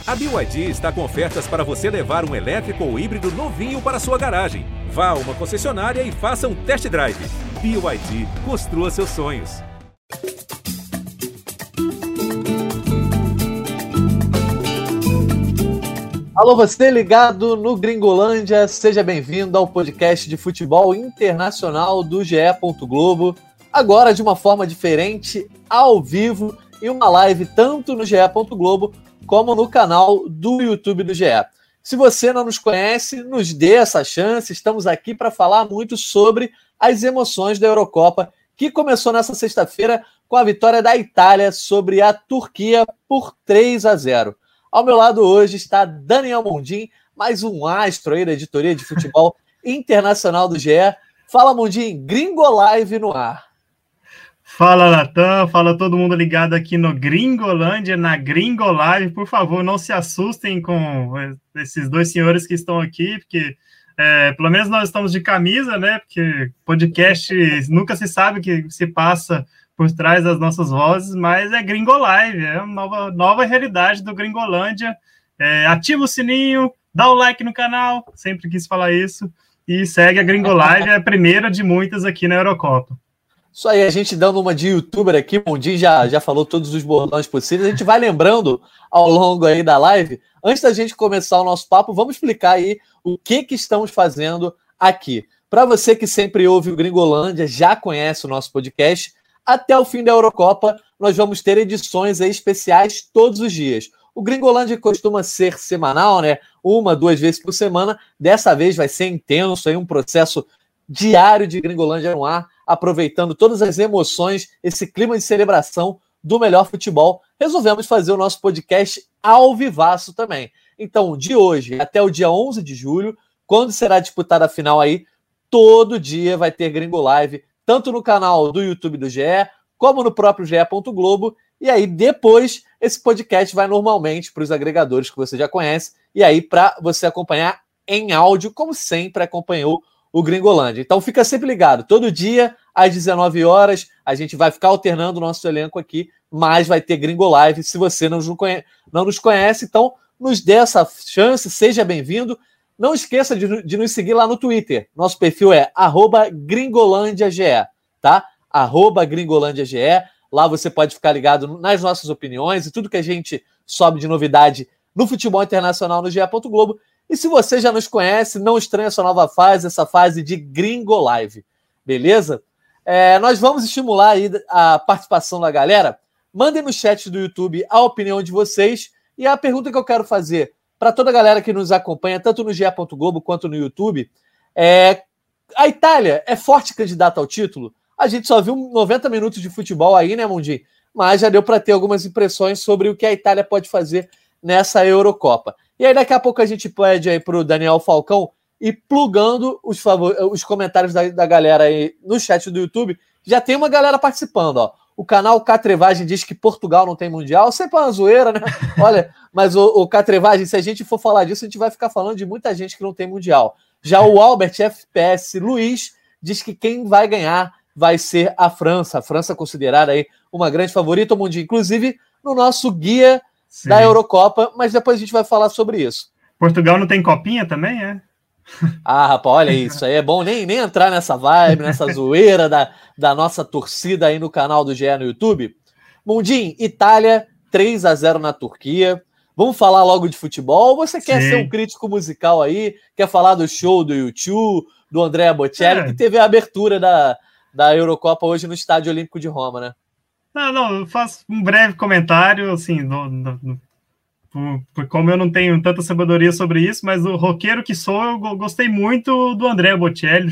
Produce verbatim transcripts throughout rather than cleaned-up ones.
A B Y D está com ofertas para você levar um elétrico ou híbrido novinho para sua garagem. Vá a uma concessionária e faça um test drive. B Y D, construa seus sonhos. Alô, você ligado no Gringolândia, seja bem-vindo ao podcast de futebol internacional do G E. Globo. Agora de uma forma diferente, ao vivo, em uma live tanto no G E. Globo como no canal do YouTube do G E. Se você não nos conhece, nos dê essa chance. Estamos aqui para falar muito sobre as emoções da Eurocopa, que começou nessa sexta-feira com a vitória da Itália sobre a Turquia por três a zero. Ao meu lado hoje está Daniel Mondim, mais um astro aí da editoria de futebol internacional do G E. Fala, Mondim, Gringolive no ar. Fala, Natan, fala todo mundo ligado aqui no Gringolândia, na Gringolive. Por favor, não se assustem com esses dois senhores que estão aqui, porque é, pelo menos nós estamos de camisa, né? Porque podcast nunca se sabe o que se passa por trás das nossas vozes, mas é Gringolive, é uma nova, nova realidade do Gringolândia. É, ativa o sininho, dá o like no canal, sempre quis falar isso, e segue a Gringolive, é a primeira de muitas aqui na Eurocopa. Isso aí, a gente dando uma de youtuber aqui, o Mondim já, já falou todos os bordões possíveis, a gente vai lembrando ao longo aí da live. Antes da gente começar o nosso papo, vamos explicar aí o que, que estamos fazendo aqui. Para você que sempre ouve o Gringolândia, já conhece o nosso podcast, até o fim da Eurocopa nós vamos ter edições aí especiais todos os dias. O Gringolândia costuma ser semanal, né? Uma, duas vezes por semana. Dessa vez vai ser intenso, aí um processo diário de Gringolândia no ar, aproveitando todas as emoções, esse clima de celebração do melhor futebol. Resolvemos fazer o nosso podcast ao vivaço também. Então, de hoje até o dia onze de julho, quando será disputada a final aí, todo dia vai ter Gringolive, tanto no canal do YouTube do G E, como no próprio G E. Globo. E aí, depois, esse podcast vai normalmente para os agregadores que você já conhece, e aí para você acompanhar em áudio, como sempre acompanhou o Gringolândia. Então fica sempre ligado, todo dia às dezenove horas, a gente vai ficar alternando o nosso elenco aqui, mas vai ter Gringolive. Se você não nos conhece, não nos conhece, então nos dê essa chance, seja bem-vindo. Não esqueça de, de nos seguir lá no Twitter. Nosso perfil é arroba gringolândiage, tá? arroba gringolândiage. Lá você pode ficar ligado nas nossas opiniões e tudo que a gente sobe de novidade no futebol internacional no G E. Globo. E se você já nos conhece, não estranha essa nova fase, essa fase de Gringolive, beleza? É, nós vamos estimular aí a participação da galera. Mandem no chat do YouTube a opinião de vocês. E a pergunta que eu quero fazer para toda a galera que nos acompanha, tanto no G E. Globo quanto no YouTube, é: a Itália é forte candidata ao título? A gente só viu noventa minutos de futebol aí, né, Mondim? Mas já deu para ter algumas impressões sobre o que a Itália pode fazer nessa Eurocopa. E aí daqui a pouco a gente pede aí para o Daniel Falcão ir plugando os, favor... os comentários da, da galera aí no chat do YouTube. Já tem uma galera participando, ó. O canal Catrevagem diz que Portugal não tem Mundial. Sempre uma zoeira, né? Olha, mas o, o Catrevagem, se a gente for falar disso, a gente vai ficar falando de muita gente que não tem Mundial. Já o Albert F P S Luiz diz que quem vai ganhar vai ser a França. A França considerada aí uma grande favorita, Mundial, inclusive no nosso guia Sim. da Eurocopa, mas depois a gente vai falar sobre isso. Portugal não tem copinha também, é? Ah, rapaz, olha isso, aí é bom nem, nem entrar nessa vibe, nessa zoeira da, da nossa torcida aí no canal do G E no YouTube. Mundim, Itália, três a zero na Turquia. Vamos falar logo de futebol? Ou você quer Sim. ser um crítico musical aí? Quer falar do show do U dois, do Andrea Bocelli, é. que teve a abertura da, da Eurocopa hoje no Estádio Olímpico de Roma, né? Não, não, eu faço um breve comentário, assim, do, do, do, por, por como eu não tenho tanta sabedoria sobre isso, mas o roqueiro que sou, eu gostei muito do Andrea Bocelli,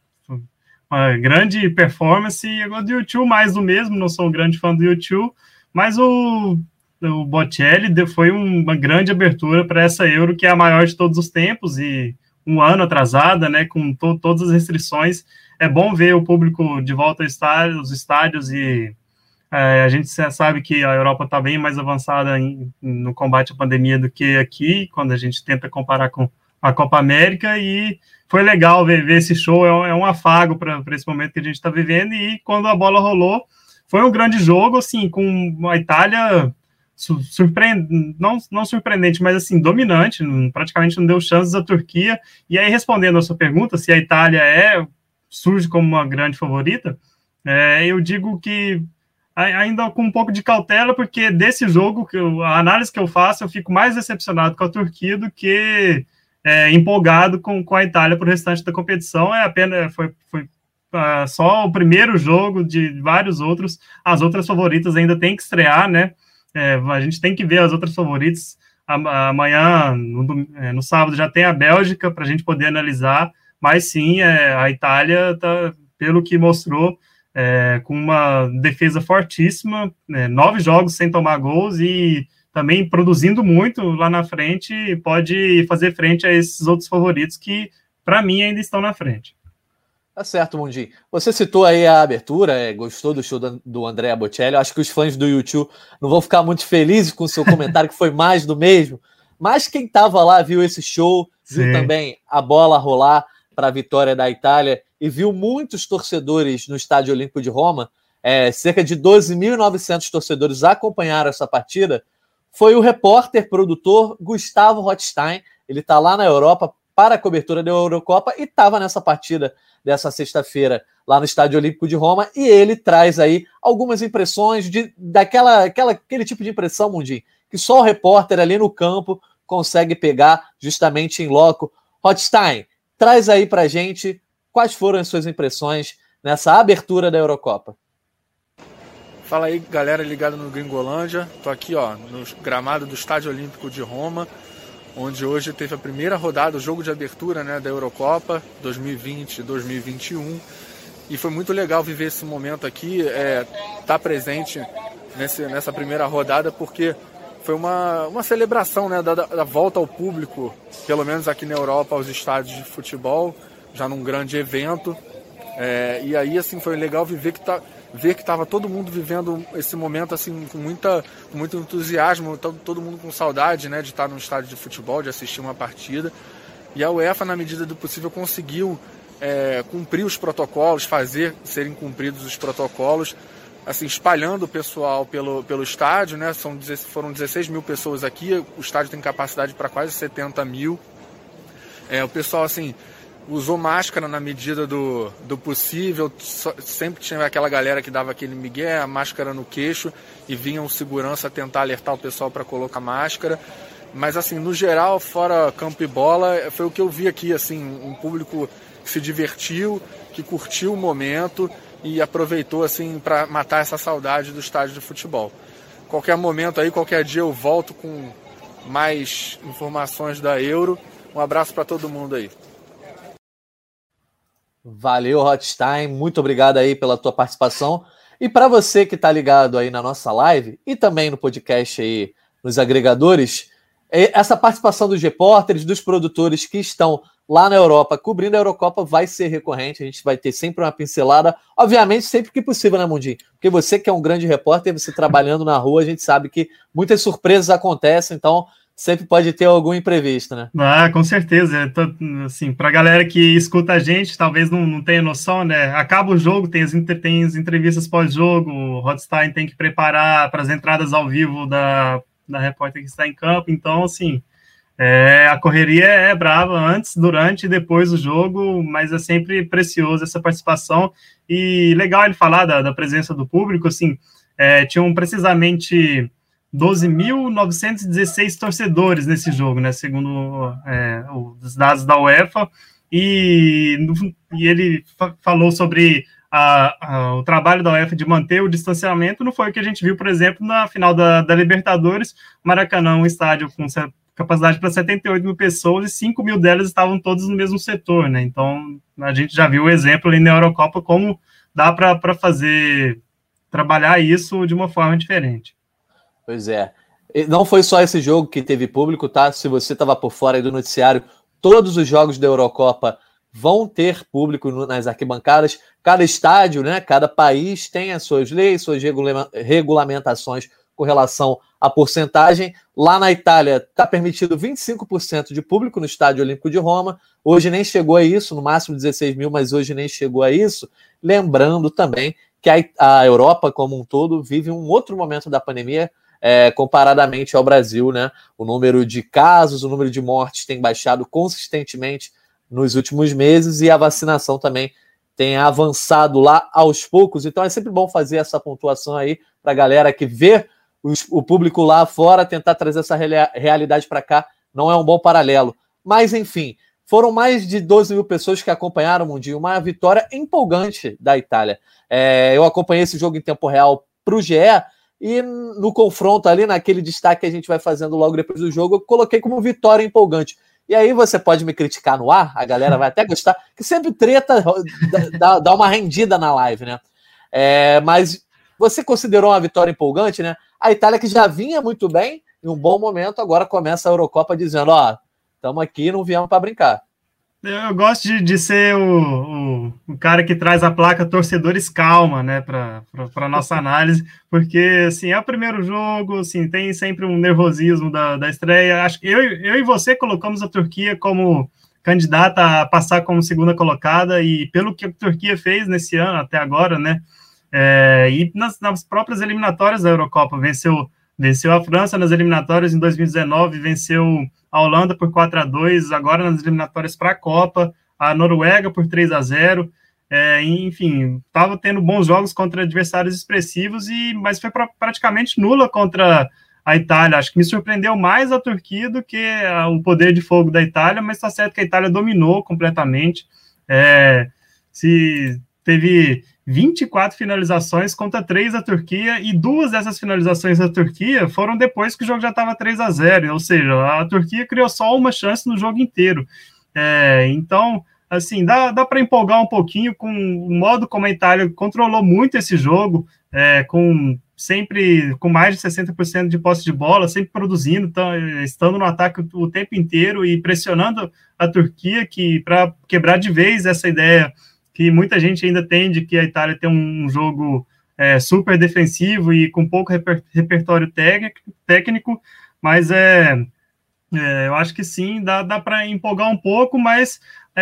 uma grande performance, e eu gosto do U dois mais do mesmo, não sou um grande fã do U dois, mas o, o Bocelli foi uma grande abertura para essa Euro, que é a maior de todos os tempos, e um ano atrasada, né, com to, todas as restrições. É bom ver o público de volta aos estádios, estádios e É, a gente sabe que a Europa está bem mais avançada em, no combate à pandemia do que aqui, quando a gente tenta comparar com a Copa América, e foi legal ver, ver esse show, é um, é um afago para esse momento que a gente está vivendo, e quando a bola rolou, foi um grande jogo, assim, com a Itália surpreendente, não, não surpreendente, mas assim, dominante, praticamente não deu chances à Turquia. E aí, respondendo a sua pergunta, se a Itália é, surge como uma grande favorita, é, eu digo que ainda com um pouco de cautela, porque desse jogo, que eu, a análise que eu faço, eu fico mais decepcionado com a Turquia do que é, empolgado com, com a Itália para o restante da competição. É apenas, foi, foi uh, só o primeiro jogo de vários outros, as outras favoritas ainda tem que estrear, né? É, a gente tem que ver as outras favoritas. Amanhã, no, no sábado, já tem a Bélgica para a gente poder analisar, mas sim, é, a Itália, tá, pelo que mostrou, é, com uma defesa fortíssima, né, nove jogos sem tomar gols e também produzindo muito lá na frente, pode fazer frente a esses outros favoritos que, para mim, ainda estão na frente. Tá certo, Mundinho. Você citou aí a abertura, é, gostou do show do Andrea Bocelli. Eu acho que os fãs do YouTube não vão ficar muito felizes com o seu comentário, que foi mais do mesmo. Mas quem estava lá viu esse show, viu Sim. também a bola rolar para a vitória da Itália e viu muitos torcedores no Estádio Olímpico de Roma. É, cerca de doze mil e novecentos torcedores acompanharam essa partida. Foi o repórter, produtor Gustavo Rothstein. Ele está lá na Europa para a cobertura da Eurocopa e estava nessa partida dessa sexta-feira lá no Estádio Olímpico de Roma, e ele traz aí algumas impressões de, daquela aquela, aquele tipo de impressão, Mundinho, que só o repórter ali no campo consegue pegar justamente em loco. Rothstein, traz aí pra gente quais foram as suas impressões nessa abertura da Eurocopa. Fala aí, galera ligada no Gringolândia. Tô aqui, ó, no gramado do Estádio Olímpico de Roma, onde hoje teve a primeira rodada, o jogo de abertura, né, da Eurocopa dois mil e vinte dois mil e vinte e um, e foi muito legal viver esse momento aqui, é, tá presente nesse, nessa primeira rodada, porque foi uma, uma celebração, né, da, da volta ao público, pelo menos aqui na Europa, aos estádios de futebol, já num grande evento, é, e aí assim foi legal viver que tá ver que estava todo mundo vivendo esse momento assim com, muita, com muito entusiasmo, todo, todo mundo com saudade, né, de estar num estádio de futebol, de assistir uma partida. E a UEFA, na medida do possível, conseguiu é, cumprir os protocolos, fazer serem cumpridos os protocolos, assim, espalhando o pessoal pelo, pelo estádio, né? São, foram dezesseis mil pessoas aqui, o estádio tem capacidade para quase setenta mil. É, o pessoal, assim, usou máscara na medida do, do possível, sempre tinha aquela galera que dava aquele migué, a máscara no queixo, e vinha um segurança tentar alertar o pessoal para colocar máscara. Mas assim, no geral, fora campo e bola, foi o que eu vi aqui, assim, um público que se divertiu, que curtiu o momento e aproveitou assim para matar essa saudade do estádio de futebol. Qualquer momento aí, qualquer dia eu volto com mais informações da Euro. Um abraço para todo mundo aí. Valeu, Rothstein, muito obrigado aí pela tua participação. E para você que está ligado aí na nossa live e também no podcast aí nos agregadores, essa participação dos repórteres, dos produtores que estão lá na Europa cobrindo a Eurocopa vai ser recorrente. A gente vai ter sempre uma pincelada, obviamente sempre que possível, né, Mundinho? Porque você que é um grande repórter, você trabalhando na rua, a gente sabe que muitas surpresas acontecem, então sempre pode ter algum imprevisto, né? Ah, com certeza. Tô, assim, para a galera que escuta a gente, talvez não, não tenha noção, né? Acaba o jogo, tem as, tem as entrevistas pós-jogo, o Rothstein tem que preparar para as entradas ao vivo da, da repórter que está em campo. Então, assim, é, a correria é brava antes, durante e depois do jogo, mas é sempre precioso essa participação. E legal ele falar da, da presença do público, assim, é, tinham precisamente doze mil novecentos e dezesseis torcedores nesse jogo, né, segundo é, os dados da UEFA, e, e ele fa- falou sobre a, a, o trabalho da UEFA de manter o distanciamento. Não foi o que a gente viu, por exemplo, na final da, da Libertadores, Maracanã, um estádio com capacidade para setenta e oito mil pessoas, e cinco mil delas estavam todas no mesmo setor, né, então a gente já viu o exemplo ali na Eurocopa, como dá para fazer, trabalhar isso de uma forma diferente. Pois é. Não foi só esse jogo que teve público, tá? Se você estava por fora aí do noticiário, todos os jogos da Eurocopa vão ter público nas arquibancadas. Cada estádio, né? Cada país tem as suas leis, suas regula- regulamentações com relação à porcentagem. Lá na Itália está permitido vinte e cinco por cento de público no Estádio Olímpico de Roma. Hoje nem chegou a isso, no máximo dezesseis mil, mas hoje nem chegou a isso. Lembrando também que a, a Europa como um todo vive um outro momento da pandemia. é, comparadamente ao Brasil, né? O número de casos, o número de mortes tem baixado consistentemente nos últimos meses e a vacinação também tem avançado lá aos poucos. Então é sempre bom fazer essa pontuação aí para a galera que vê os, o público lá fora, tentar trazer essa realidade para cá. Não é um bom paralelo. Mas, enfim, foram mais de doze mil pessoas que acompanharam o Mundinho, uma vitória empolgante da Itália. É, eu acompanhei esse jogo em tempo real para o G E e no confronto ali, naquele destaque que a gente vai fazendo logo depois do jogo, eu coloquei como vitória empolgante. E aí você pode me criticar no ar, a galera vai até gostar, que sempre treta dá, dá uma rendida na live, né? É, mas você considerou uma vitória empolgante, né? A Itália, que já vinha muito bem, em um bom momento, agora começa a Eurocopa dizendo, ó, estamos aqui e não viemos para brincar. Eu gosto de, de ser o, o, o cara que traz a placa torcedores calma, né, para a nossa análise, porque, assim, é o primeiro jogo, assim, tem sempre um nervosismo da, da estreia. Acho que eu, eu e você colocamos a Turquia como candidata a passar como segunda colocada, e pelo que a Turquia fez nesse ano, até agora, né, é, e nas, nas próprias eliminatórias da Eurocopa, venceu, venceu a França nas eliminatórias em dois mil e dezenove, venceu a Holanda por quatro a dois, agora nas eliminatórias para a Copa, a Noruega por três a zero, é, enfim, estava tendo bons jogos contra adversários expressivos, e, mas foi pra, praticamente nula contra a Itália. Acho que me surpreendeu mais a Turquia do que a, o poder de fogo da Itália, mas está certo que a Itália dominou completamente, é, se teve vinte e quatro finalizações contra três da Turquia, e duas dessas finalizações da Turquia foram depois que o jogo já estava três a zero, ou seja, a Turquia criou só uma chance no jogo inteiro. É, então, assim, dá, dá para empolgar um pouquinho com o modo como a Itália controlou muito esse jogo, é, com sempre com mais de sessenta por cento de posse de bola, sempre produzindo, então, estando no ataque o, o tempo inteiro e pressionando a Turquia, que para quebrar de vez essa ideia que muita gente ainda tem de que a Itália tem um jogo é, super defensivo e com pouco reper, repertório técnico, técnico, mas é, é, eu acho que sim, dá, dá para empolgar um pouco, mas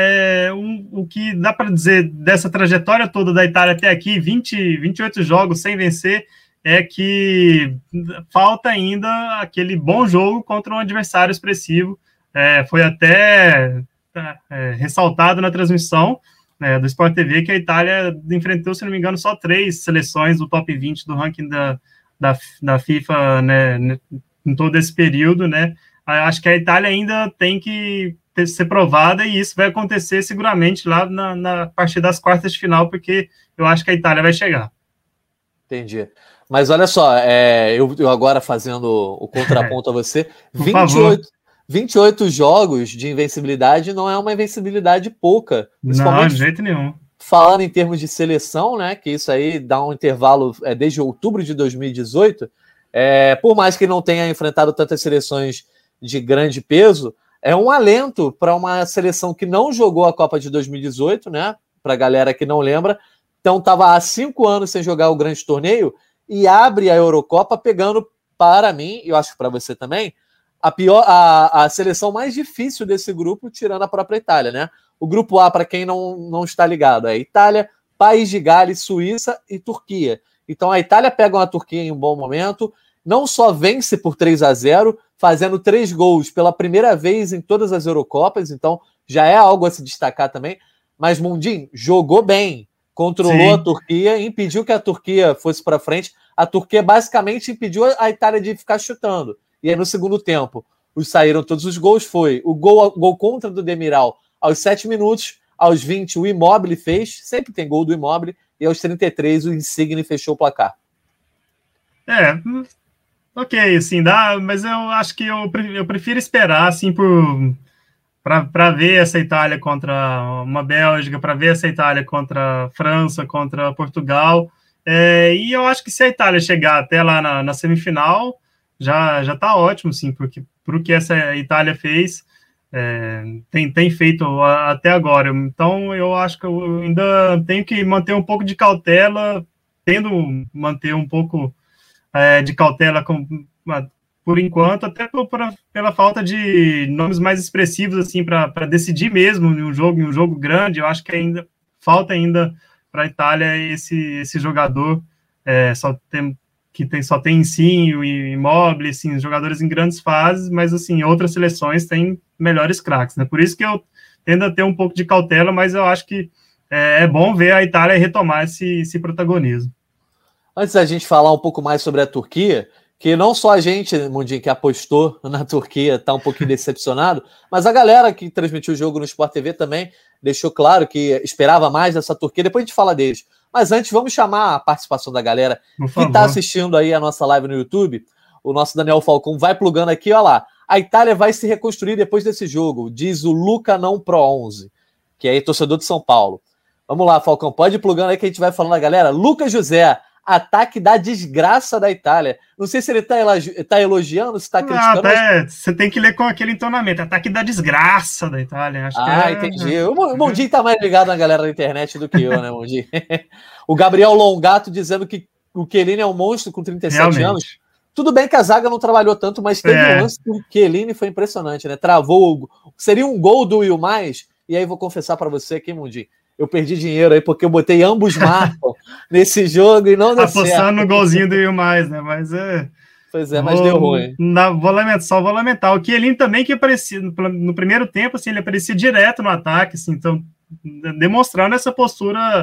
é, um, o que dá para dizer dessa trajetória toda da Itália até aqui, vinte, vinte e oito jogos sem vencer, é que falta ainda aquele bom jogo contra um adversário expressivo. É, foi até é, ressaltado na transmissão É, do Sport T V, que a Itália enfrentou, se não me engano, só três seleções do top vinte do ranking da, da, da FIFA, né, em todo esse período, né? Acho que a Itália ainda tem que ter, ser provada, e isso vai acontecer seguramente lá na, na partir das quartas de final, porque eu acho que a Itália vai chegar. Entendi. Mas olha só, é, eu, eu agora fazendo o contraponto a você, vinte e oito, vinte e oito jogos de invencibilidade não é uma invencibilidade pouca. Não, de jeito nenhum. Falando em termos de seleção, né, que isso aí dá um intervalo é, desde outubro de dois mil e dezoito, é, por mais que não tenha enfrentado tantas seleções de grande peso, é um alento para uma seleção que não jogou a Copa de dois mil e dezoito, né, para a galera que não lembra, então estava há cinco anos sem jogar o grande torneio, e abre a Eurocopa pegando, para mim, e eu acho que para você também, A, pior, a, a seleção mais difícil desse grupo, tirando a própria Itália, né? O grupo A, para quem não, não está ligado, é Itália, País de Gales, Suíça e Turquia. Então a Itália pega uma Turquia em um bom momento, não só vence por três a zero, fazendo três gols pela primeira vez em todas as Eurocopas, então já é algo a se destacar também, mas Mundinho jogou bem, controlou Sim. a Turquia, impediu que a Turquia fosse para frente. A Turquia basicamente impediu a Itália de ficar chutando. E aí, no segundo tempo, os saíram todos os gols. Foi o gol, gol contra do Demiral aos sete minutos, aos vinte o Immobile fez, sempre tem gol do Immobile, e aos trinta e três o Insigne fechou o placar. É, ok, assim, dá, mas eu acho que eu, eu prefiro esperar, assim, por para ver essa Itália contra uma Bélgica, para ver essa Itália contra a França, contra Portugal, é, e eu acho que se a Itália chegar até lá na, na semifinal, já já está ótimo, sim, porque para o que essa Itália fez, é, tem, tem feito a, até agora. Então, eu acho que eu ainda tenho que manter um pouco de cautela, tendo manter um pouco é, de cautela com, por enquanto, até por, por, pela falta de nomes mais expressivos, assim, para decidir mesmo em um jogo, em um jogo grande. Eu acho que ainda falta ainda para a Itália esse, esse jogador, é, só tem que tem, só tem Insigne e Immobile, assim, jogadores em grandes fases, mas assim, outras seleções têm melhores craques, né? Por isso que eu tendo a ter um pouco de cautela, mas eu acho que é, é bom ver a Itália retomar esse, esse protagonismo. Antes da gente falar um pouco mais sobre a Turquia, que não só a gente, Mundinho, que apostou na Turquia, está um pouquinho decepcionado, mas a galera que transmitiu o jogo no Sport T V também deixou claro que esperava mais dessa Turquia. Depois a gente fala deles. Mas antes, vamos chamar a participação da galera que está assistindo aí a nossa live no YouTube. O nosso Daniel Falcão vai plugando aqui, olha lá. A Itália vai se reconstruir depois desse jogo, diz o Luca Não Pro onze, que é aí torcedor de São Paulo. Vamos lá, Falcão, pode ir plugando aí que a gente vai falando a galera. Lucas José, ataque da desgraça da Itália. Não sei se ele está elogi- tá elogiando, se está criticando. Ah, até, mas... Você tem que ler com aquele entonamento. Ataque da desgraça da Itália. Acho ah, que é... entendi. O Mundinho está mais ligado na galera da internet do que eu, né, Mundinho? O Gabriel Longato dizendo que o Chiellini é um monstro com trinta e sete Realmente. anos. Tudo bem que a zaga não trabalhou tanto, mas teve É. um lance que o Chiellini foi impressionante, né? Travou. Seria um gol do Will Mais. E aí vou confessar para você aqui, Mundinho. Eu perdi dinheiro aí porque eu botei ambos marcam nesse jogo e não deu Apostando certo. no golzinho do Will Mais, né? Mas é. Pois é, mas vou, deu ruim. Na, vou lamentar, só vou lamentar. O Chiellini também que aparecia no, no primeiro tempo, assim, ele aparecia direto no ataque, assim, então demonstrando essa postura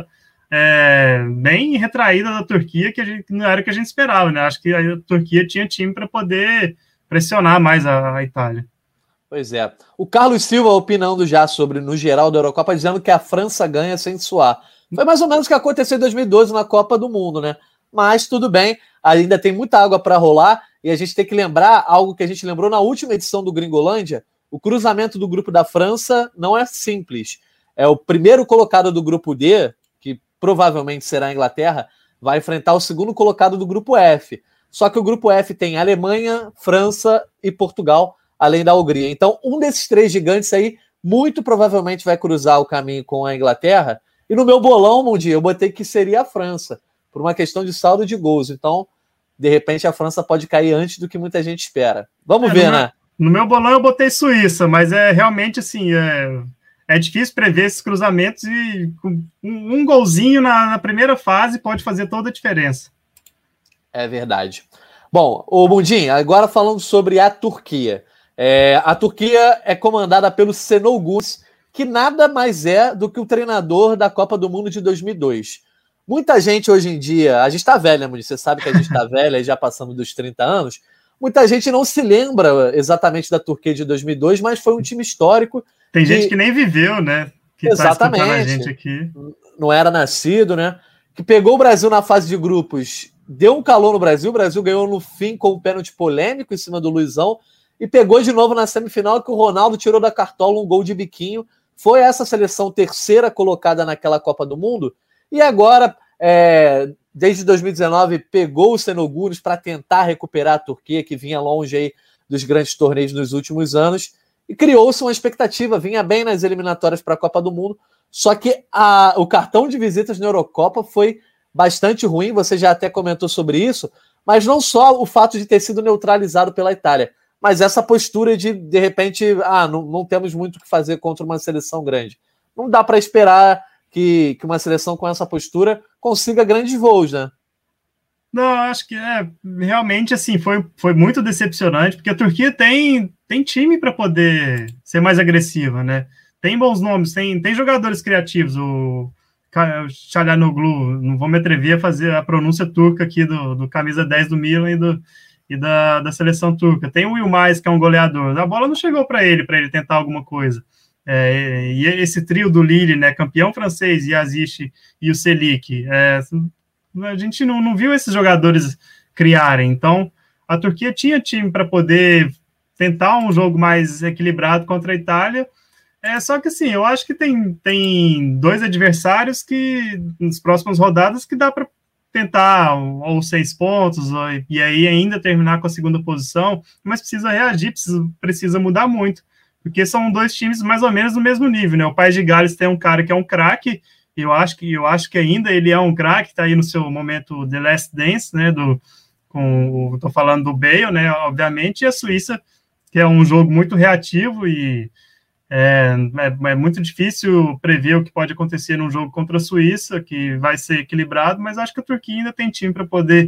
é, bem retraída da Turquia, que a gente, não era o que a gente esperava, né? Acho que a Turquia tinha time para poder pressionar mais a, a Itália. Pois é. O Carlos Silva opinando já sobre, no geral, da Eurocopa, dizendo que a França ganha sem suar. Foi mais ou menos o que aconteceu em dois mil e doze na Copa do Mundo, né? Mas tudo bem, ainda tem muita água para rolar e a gente tem que lembrar algo que a gente lembrou na última edição do Gringolândia. O cruzamento do grupo da França não é simples. É o primeiro colocado do grupo D, que provavelmente será a Inglaterra, vai enfrentar o segundo colocado do grupo F. Só que o grupo F tem Alemanha, França e Portugal, além da Hungria. Então, um desses três gigantes aí, muito provavelmente vai cruzar o caminho com a Inglaterra. E no meu bolão, Mundi, eu botei que seria a França, por uma questão de saldo de gols. Então, de repente, a França pode cair antes do que muita gente espera. Vamos é, ver, no né? Meu, no meu bolão eu botei Suíça, mas é realmente assim, é, é difícil prever esses cruzamentos e um, um golzinho na, na primeira fase pode fazer toda a diferença. É verdade. Bom, o Mundinho, agora falando sobre a Turquia. É, a Turquia é comandada pelo Şenol Güneş, que nada mais é do que o treinador da Copa do Mundo de dois mil e dois. Muita gente hoje em dia, a gente tá velha, né, Mundinho? Você sabe que a gente tá velha, já passando dos trinta anos. Muita gente não se lembra exatamente da Turquia de dois mil e dois, mas foi um time histórico. Tem que... gente que nem viveu, né? Que exatamente. Tá escutando a gente aqui. Não era nascido, né? Que pegou o Brasil na fase de grupos, deu um calor no Brasil, o Brasil ganhou no fim com um pênalti polêmico em cima do Luizão, e pegou de novo na semifinal que o Ronaldo tirou da cartola um gol de biquinho. Foi essa seleção terceira colocada naquela Copa do Mundo. E agora, é, desde dois mil e dezenove, pegou o Şenol Güneş para tentar recuperar a Turquia, que vinha longe aí dos grandes torneios nos últimos anos. E criou-se uma expectativa, vinha bem nas eliminatórias para a Copa do Mundo. Só que a, o cartão de visitas na Eurocopa foi bastante ruim, você já até comentou sobre isso, mas não só o fato de ter sido neutralizado pela Itália, mas essa postura de, de repente, ah, não, não temos muito o que fazer contra uma seleção grande. Não dá para esperar que, que uma seleção com essa postura consiga grandes voos, né? Não, acho que é realmente assim, foi, foi muito decepcionante, porque a Turquia tem, tem time para poder ser mais agressiva, né? Tem bons nomes, tem, tem jogadores criativos, o Çalhanoğlu, não vou me atrever a fazer a pronúncia turca aqui do, do camisa dez do Milan e do e da, da seleção turca. Tem o Will Mais, que é um goleador. A bola não chegou para ele, para ele tentar alguma coisa. É, e esse trio do Lille, né, campeão francês, Yazici e o Çelik, é, a gente não, não viu esses jogadores criarem. Então, a Turquia tinha time para poder tentar um jogo mais equilibrado contra a Itália. É, só que, assim, eu acho que tem, tem dois adversários que, nas próximas rodadas, que dá para tentar ou seis pontos, ou, e aí ainda terminar com a segunda posição, mas precisa reagir, precisa, precisa mudar muito, porque são dois times mais ou menos do mesmo nível, né? O País de Gales tem um cara que é um craque, eu acho que eu acho que ainda ele é um craque, está aí no seu momento The Last Dance, né? Do, com, estou falando do Bale, né? Obviamente, e a Suíça, que é um jogo muito reativo e É, é, é muito difícil prever o que pode acontecer num jogo contra a Suíça, que vai ser equilibrado, mas acho que a Turquia ainda tem time para poder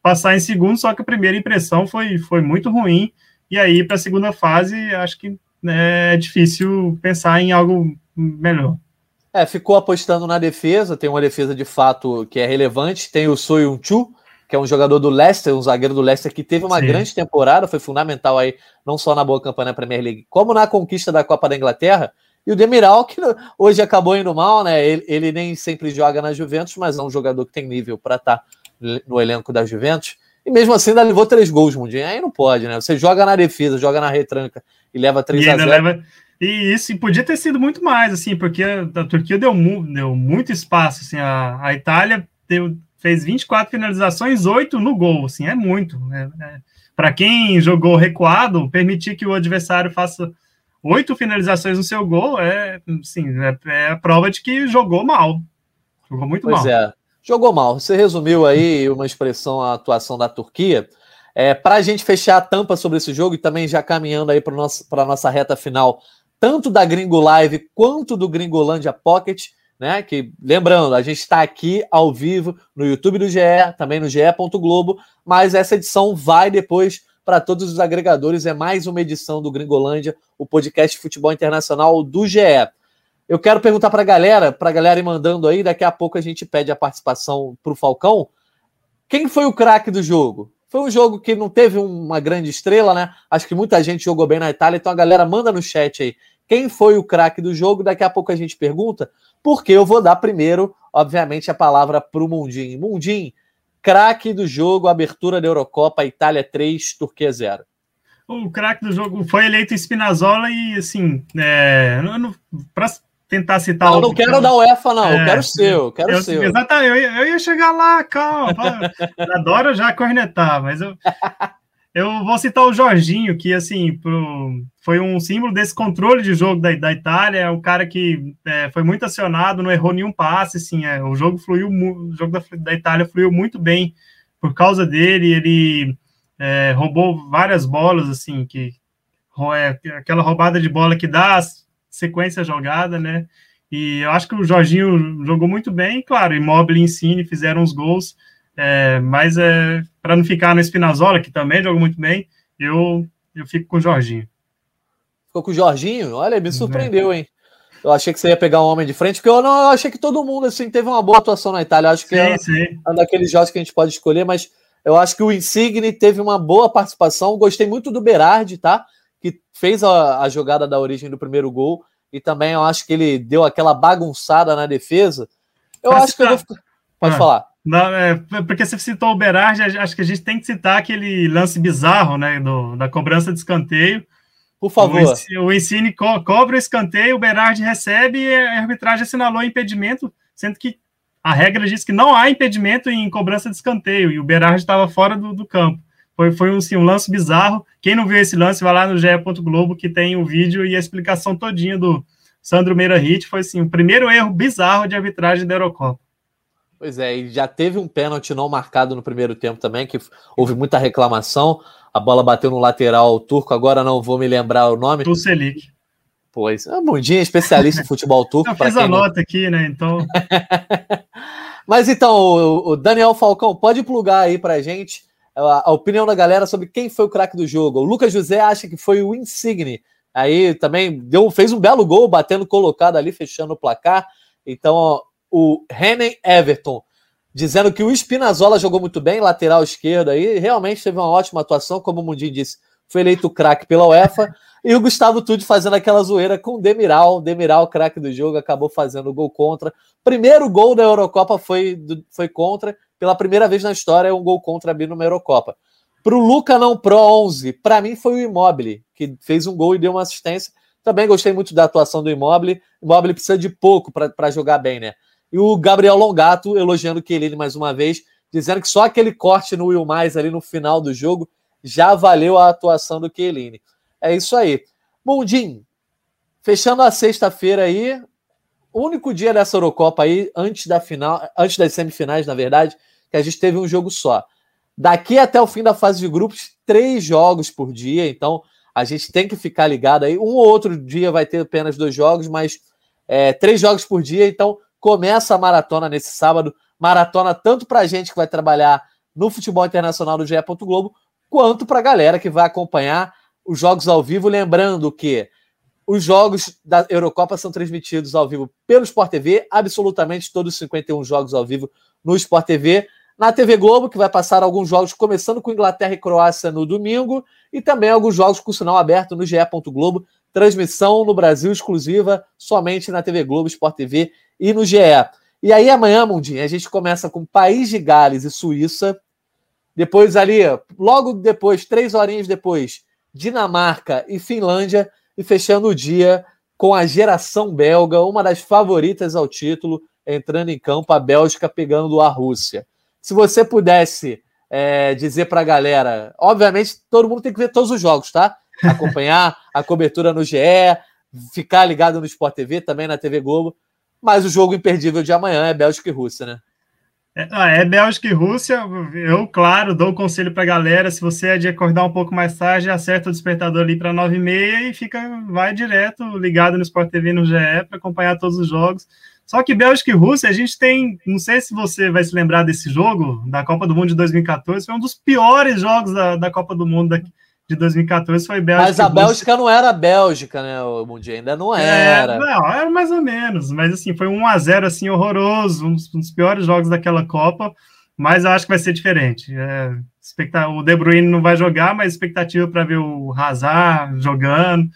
passar em segundo, só que a primeira impressão foi, foi muito ruim, e aí para a segunda fase acho que né, é difícil pensar em algo melhor. É, ficou apostando na defesa, tem uma defesa de fato que é relevante, tem o Soyuncu, que é um jogador do Leicester, um zagueiro do Leicester que teve uma Sim. grande temporada, foi fundamental aí, não só na boa campanha na Premier League, como na conquista da Copa da Inglaterra, e o Demiral, que hoje acabou indo mal, né? Ele, ele nem sempre joga na Juventus, mas é um jogador que tem nível para estar no elenco da Juventus. E mesmo assim ainda levou três gols, Mundinho. Aí não pode, né? Você joga na defesa, joga na retranca e leva três a zero. Leva... E isso e podia ter sido muito mais, assim, porque a Turquia deu, mu... deu muito espaço. Assim, a, a Itália deu... fez vinte e quatro finalizações, oito no gol. Assim, é muito. Né? É... Para quem jogou recuado, permitir que o adversário faça oito finalizações no seu gol é, sim, é, é a prova de que jogou mal. Jogou muito pois mal. Pois é, jogou mal. Você resumiu aí uma expressão, a atuação da Turquia. É, para a gente fechar a tampa sobre esse jogo e também já caminhando aí para a nossa reta final, tanto da Gringo Live quanto do Gringolândia Pocket, né? Que, lembrando, a gente está aqui ao vivo no YouTube do G E, também no G E ponto Globo, mas essa edição vai depois para todos os agregadores. É mais uma edição do Gringolândia, o podcast de futebol internacional do G E. Eu quero perguntar para a galera, para a galera ir mandando aí, daqui a pouco a gente pede a participação para o Falcão. Quem foi o craque do jogo? Foi um jogo que não teve uma grande estrela, né? Acho que muita gente jogou bem na Itália, então a galera manda no chat aí. Quem foi o craque do jogo? Daqui a pouco a gente pergunta, porque eu vou dar primeiro, obviamente, a palavra para o Mundinho. Mundinho, craque do jogo, abertura da Eurocopa, Itália três, Turquia zero. O craque do jogo foi eleito Spinazzola e, assim, é, para tentar citar... Não, não quero cara, dar o UEFA, não. É, eu quero o seu, eu quero eu, o seu. Exatamente, eu, eu ia chegar lá, calma. Adoro já cornetar, mas eu, eu vou citar o Jorginho, que, assim, pro, foi um símbolo desse controle de jogo da, da Itália, é um cara que é, foi muito acionado, não errou nenhum passe, assim, é, o jogo fluiu, o jogo da, da Itália fluiu muito bem por causa dele, ele é, roubou várias bolas, assim, que é, aquela roubada de bola que dá sequência jogada, né? E eu acho que o Jorginho jogou muito bem, claro, Immobile e Insigne fizeram os gols, é, mas é, para não ficar no Spinazzola, que também jogou muito bem, eu, eu fico com o Jorginho. Ficou com o Jorginho? Olha, me surpreendeu, é. hein? Eu achei que você ia pegar um homem de frente, porque eu não eu achei que todo mundo assim, teve uma boa atuação na Itália. Eu acho que sim, é sim. um daqueles jogos que a gente pode escolher, mas eu acho que o Insigne teve uma boa participação. Gostei muito do Berardi, tá? Que fez a, a jogada da origem do primeiro gol, e também eu acho que ele deu aquela bagunçada na defesa. Eu pra acho citar... que eu vou ficar... Pode ah, falar. Não, é, porque você citou o Berardi, acho que a gente tem que citar aquele lance bizarro, né, do, da cobrança de escanteio. Por favor. O, o Insigne co cobra o escanteio, o Berardi recebe e a arbitragem assinalou impedimento, sendo que a regra diz que não há impedimento em cobrança de escanteio, e o Berardi estava fora do, do campo. Foi, foi um, assim, um lance bizarro. Quem não viu esse lance, vai lá no G E ponto Globo, que tem o vídeo e a explicação todinha do Sandro Meirahit. Foi assim, o primeiro erro bizarro de arbitragem da Eurocopa. Pois é, e já teve um pênalti não marcado no primeiro tempo também, que houve muita reclamação. A bola bateu no lateral turco, agora não vou me lembrar o nome. Tucelik. Pois, é um Mundinho especialista em futebol turco. Eu fiz a nota não... aqui, né, então... Mas então, o, o Daniel Falcão, pode plugar aí pra gente a, a opinião da galera sobre quem foi o craque do jogo. O Lucas José acha que foi o Insigne. Aí também deu, fez um belo gol, batendo colocado ali, fechando o placar. Então, ó, o Renan Everton dizendo que o Spinazzola jogou muito bem, lateral esquerdo aí, realmente teve uma ótima atuação, como o Mundinho disse, foi eleito craque pela UEFA, e o Gustavo Tucci fazendo aquela zoeira com o Demiral, Demiral, craque do jogo, acabou fazendo o gol contra. Primeiro gol da Eurocopa foi, foi contra, pela primeira vez na história, um gol contra abrindo uma Eurocopa. Pro Luca não Pro onze, para mim foi o Immobile, que fez um gol e deu uma assistência. Também gostei muito da atuação do Immobile. Immobile precisa de pouco para jogar bem, né? E o Gabriel Longato elogiando o Chiellini mais uma vez, dizendo que só aquele corte no Will Mais ali no final do jogo já valeu a atuação do Chiellini. É isso aí. Mundinho, fechando a sexta-feira aí, o único dia dessa Eurocopa aí, antes da final, antes das semifinais, na verdade, que a gente teve um jogo só. Daqui até o fim da fase de grupos, três jogos por dia, então a gente tem que ficar ligado aí. Um ou outro dia vai ter apenas dois jogos, mas é, três jogos por dia, então começa a maratona nesse sábado, maratona tanto para a gente que vai trabalhar no Futebol Internacional do G E. Globo, quanto para a galera que vai acompanhar os jogos ao vivo. Lembrando que os jogos da Eurocopa são transmitidos ao vivo pelo Sport T V, absolutamente todos os cinquenta e um jogos ao vivo no Sport T V. Na T V Globo, que vai passar alguns jogos, começando com Inglaterra e Croácia no domingo, e também alguns jogos com sinal aberto no G E. Globo, transmissão no Brasil exclusiva, somente na T V Globo, Sport T V e no G E. E aí amanhã, Mundinho, a gente começa com País de Gales e Suíça, depois ali, logo depois, três horinhas depois, Dinamarca e Finlândia, e fechando o dia com a geração belga, uma das favoritas ao título, entrando em campo, a Bélgica pegando a Rússia. Se você pudesse é, dizer para a galera, obviamente todo mundo tem que ver todos os jogos, tá? Acompanhar a cobertura no G E, ficar ligado no Sport T V, também na T V Globo, mas o jogo imperdível de amanhã é Bélgica e Rússia, né? É, é Bélgica e Rússia. Eu, claro, dou o conselho para a galera, se você é de acordar um pouco mais tarde, acerta o despertador ali para nove e meia e fica, vai direto ligado no Sport T V e no G E para acompanhar todos os jogos. Só que Bélgica e Rússia, a gente tem, não sei se você vai se lembrar desse jogo, da Copa do Mundo de dois mil e catorze, foi um dos piores jogos da, da Copa do Mundo da, de dois mil e catorze, foi Bélgica. Mas a Bélgica não era a Bélgica, né, o Mundinho? Ainda não era. É, não, era mais ou menos, mas assim, foi um a zero assim, horroroso, um dos, um dos piores jogos daquela Copa, mas eu acho que vai ser diferente. É, expecta- o De Bruyne não vai jogar, mas expectativa para ver o Hazard jogando,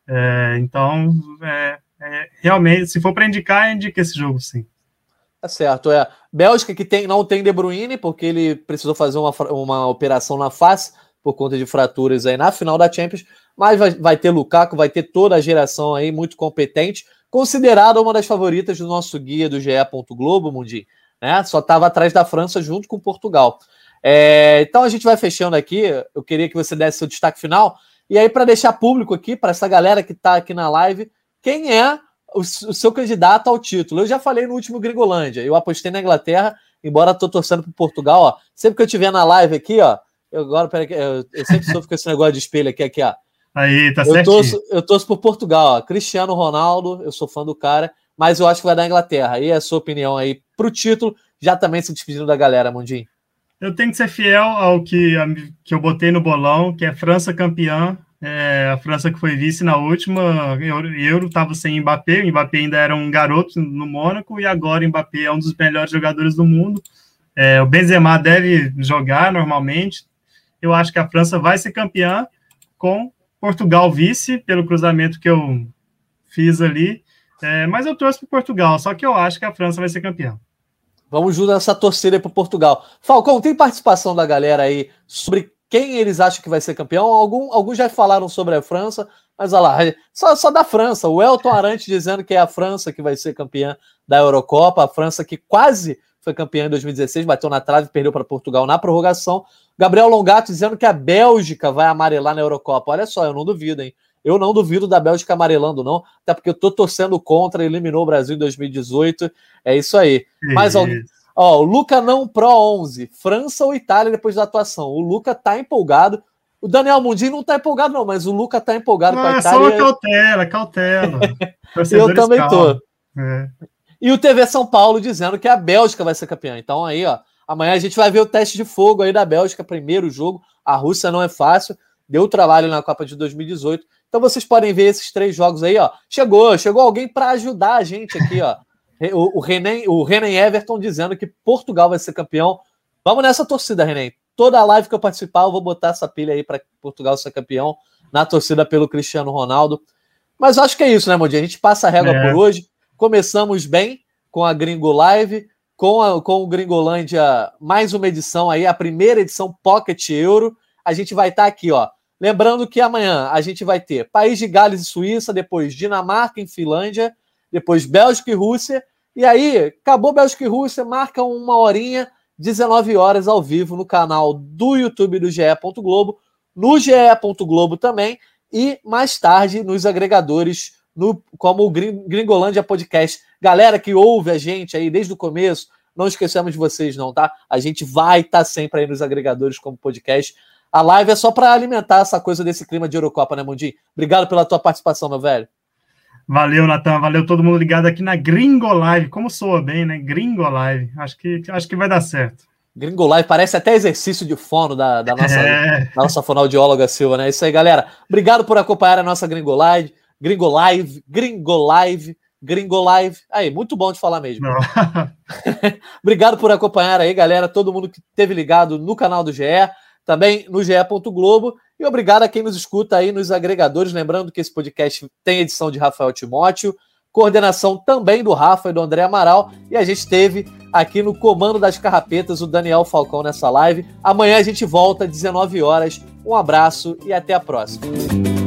é, então, é, é, realmente, se for para indicar, indica esse jogo, sim. Tá certo, é. Bélgica que tem, não tem De Bruyne, porque ele precisou fazer uma, uma operação na face, por conta de fraturas aí na final da Champions, mas vai, vai ter Lukaku, vai ter toda a geração aí muito competente, considerada uma das favoritas do nosso guia do G E. Globo, Mundinho, né? Só estava atrás da França junto com Portugal. É, então a gente vai fechando aqui, eu queria que você desse seu destaque final, e aí para deixar público aqui, para essa galera que está aqui na live, quem é o, o seu candidato ao título? Eu já falei no último Gringolândia, eu apostei na Inglaterra, embora estou torcendo para Portugal, ó. Sempre que eu estiver na live aqui, ó, eu agora, peraí, eu, eu sempre sofro com esse negócio de espelho aqui, aqui, ó. Aí, tá eu certinho. torço, eu torço por Portugal, ó. Cristiano Ronaldo, eu sou fã do cara, mas eu acho que vai dar Inglaterra. E a sua opinião aí pro título, já também se despedindo da galera, Mundinho? Eu tenho que ser fiel ao que, que eu botei no bolão, que é França campeã, é, a França que foi vice na última, Euro estava sem Mbappé, o Mbappé ainda era um garoto no Mônaco, e agora o Mbappé é um dos melhores jogadores do mundo. É, o Benzema deve jogar normalmente. Eu acho que a França vai ser campeã, com Portugal vice, pelo cruzamento que eu fiz ali. É, mas eu torço para Portugal, só que eu acho que a França vai ser campeã. Vamos junto nessa torcida para Portugal. Falcão, tem participação da galera aí sobre quem eles acham que vai ser campeão? Algum, alguns já falaram sobre a França, mas olha lá, só, só da França. O Elton Arantes dizendo que é a França que vai ser campeã da Eurocopa, a França que quase foi campeã em dois mil e dezesseis, bateu na trave e perdeu para Portugal na prorrogação. Gabriel Longato dizendo que a Bélgica vai amarelar na Eurocopa. Olha só, eu não duvido, hein? Eu não duvido da Bélgica amarelando, não. Até porque eu tô torcendo contra, eliminou o Brasil em dois mil e dezoito. É isso aí. Mas, ó, ó, o Luca não Pro onze. França ou Itália depois da atuação. O Luca tá empolgado. O Daniel Mundinho não tá empolgado, não, mas o Luca tá empolgado ah, com a Itália. Só uma cautela, cautela. Eu também calma. tô. É. E o T V São Paulo dizendo que a Bélgica vai ser campeã. Então aí, ó, amanhã a gente vai ver o teste de fogo aí da Bélgica, primeiro jogo. A Rússia não é fácil, deu trabalho na Copa de dois mil e dezoito. Então vocês podem ver esses três jogos aí, ó. Chegou, chegou alguém para ajudar a gente aqui, ó. O, o, Renan, o Renan Everton dizendo que Portugal vai ser campeão. Vamos nessa torcida, Renan. Toda a live que eu participar, eu vou botar essa pilha aí para Portugal ser campeão, na torcida pelo Cristiano Ronaldo. Mas acho que é isso, né, Mondinho? A gente passa a régua é. por hoje. Começamos bem com a Gringo Live, com, a, com o Gringolândia, mais uma edição aí, a primeira edição Pocket Euro. A gente vai estar aqui, ó. Lembrando que amanhã a gente vai ter País de Gales e Suíça, depois Dinamarca e Finlândia, depois Bélgica e Rússia. E aí, acabou Bélgica e Rússia, marca uma horinha, dezenove horas ao vivo no canal do YouTube do G E. Globo, no G E. Globo também, e mais tarde nos agregadores, no, como o Gringolândia Podcast. Galera que ouve a gente aí desde o começo, não esquecemos de vocês não, tá? A gente vai estar sempre aí nos agregadores como podcast. A live é só para alimentar essa coisa desse clima de Eurocopa, né, Mundinho? Obrigado pela tua participação, meu velho. Valeu, Natan. Valeu todo mundo ligado aqui na Gringo Live. Como soa bem, né? Gringo Live. Acho que, acho que vai dar certo. Gringo Live, parece até exercício de fono da, da, nossa, É. da nossa fonoaudióloga Silva, né? Isso aí, galera. Obrigado por acompanhar a nossa Gringo Live, Gringo Live, Gringo Live, Gringo Live. Aí, muito bom de falar mesmo. Obrigado por acompanhar aí, galera, todo mundo que esteve ligado no canal do G E, também no G E ponto Globo, e obrigado a quem nos escuta aí nos agregadores, lembrando que esse podcast tem edição de Rafael Timóteo, coordenação também do Rafa e do André Amaral, e a gente teve aqui no comando das carrapetas o Daniel Falcão nessa live. Amanhã a gente volta às dezenove horas. Um abraço e até a próxima.